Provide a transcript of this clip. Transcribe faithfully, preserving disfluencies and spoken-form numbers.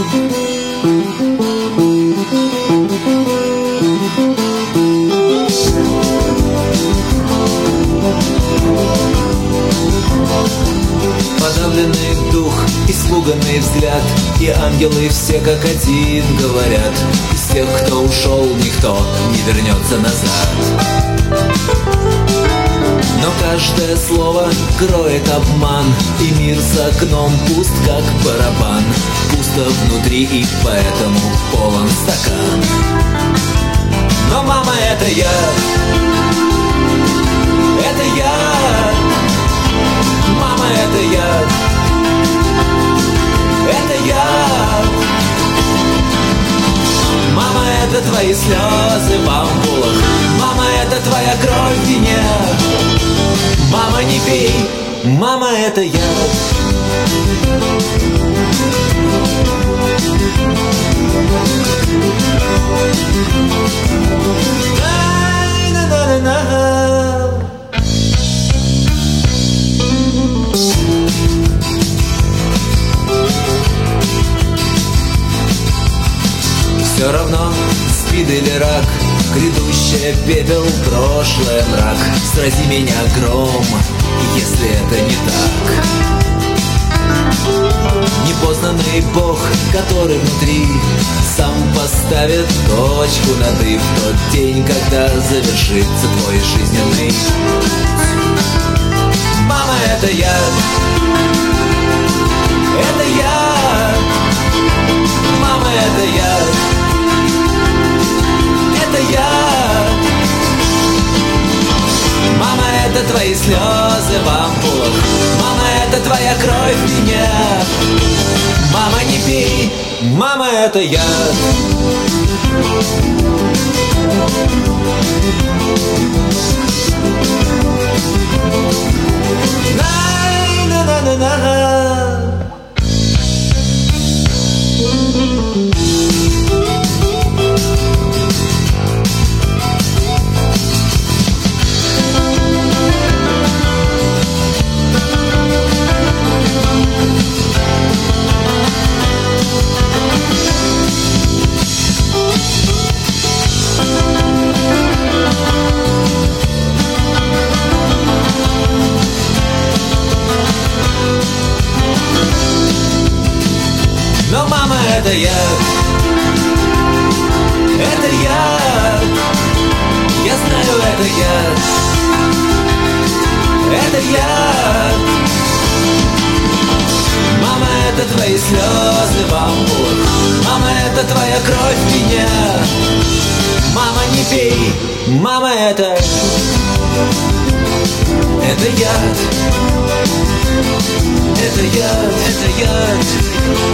Подавленный дух, испуганный взгляд, и ангелы все как один говорят: из тех, кто ушел, никто не вернется назад. Но каждое слово кроет обман, и мир за окном пуст, как барабан. Пусто внутри, и поэтому полон стакан. Но мама, это я, это я. Мама, это я, это я. Мама, это твои слезы в ампулах. Мама, это твоя кровь в вине. Мама, не пей, мама, это я. На-на-на-на-на. Все равно, спид или рак, грядущее пепел, прошлое мрак. Срази меня гром, если это не так. Непознанный Бог, который внутри, сам поставит точку над «и» в тот день, когда завершится твой жизненный путь. Мама, это я, это я. Мама, это я, это я. Мама, это твои слезы в ампулах. Мама, это твоя кровь в вине. Мама, не пей, мама, это я. На-на-на-на-на. Но мама, это я, это я. Я знаю, это я, это я. Мама, это твои слезы в ампулах. Мама, это твоя кровь в вине. Мама, не пей, мама, это Это яд, это яд, это яд.